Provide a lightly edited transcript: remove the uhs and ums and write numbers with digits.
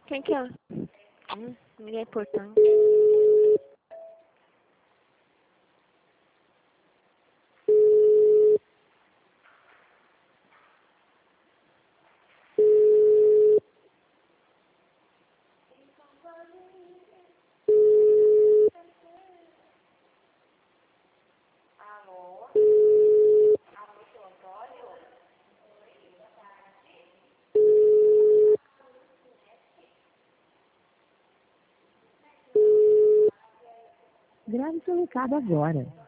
Quem que é? Ninguém é importante. Grave seu recado agora.